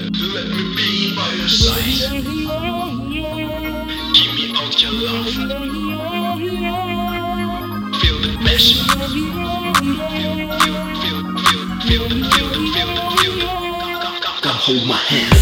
Let me be by your side. Give me all your love. Feel the passion. Feel. Come hold my hands.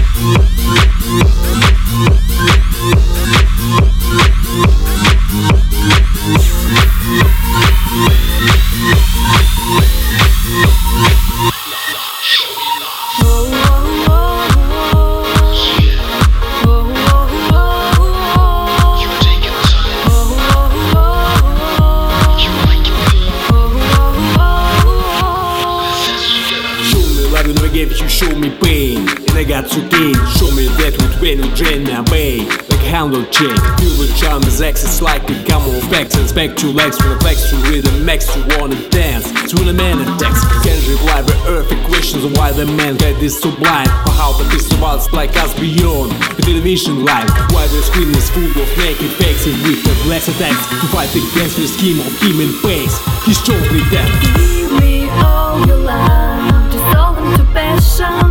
You show me pain, and I got to gain. Show me that when you drain me away, like a handle chain. Feel the charm is access like a camel facts. Inspect your legs from the flex to rhythm max. You wanna dance, so when a man attacks, can't reply the earth questions of why the man that is so blind, or how the beast of us like us beyond the television light. Why the screen is full of naked fakes and with the less attacks to fight against the scheme of human face. He's totally dead. Give me all your love, dissolve into passion.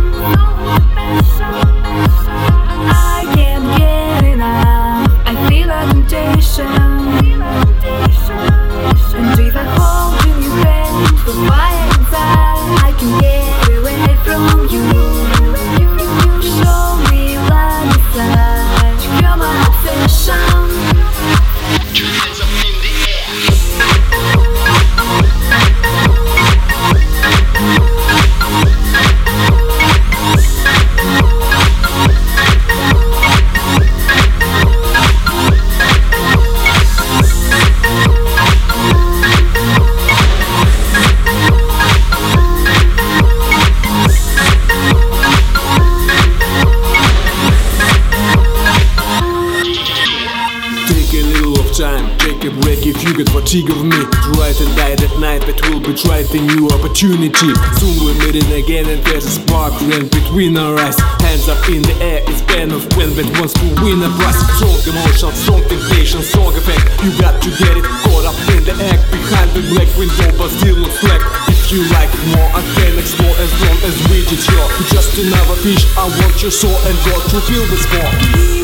I can't get enough, I feel a temptation. And if I hold in your hand, the fire inside, I can get away from you. You show me like a flash, you're my obsession. Put your hands up in the air. Time, take a break if you get fatigue of me. Try to die that night, that will be tried a new opportunity. Soon we're meeting again and there's a spark ran between our eyes. Hands up in the air, it's band of when that wants to win a prize. Strong emotion, strong temptation, strong effect. You got to get it, caught up in the act. Behind the black window but still looks black. If you like it more, I can explore as long as we did your. Just another fish, I want your soul and God to feel this more.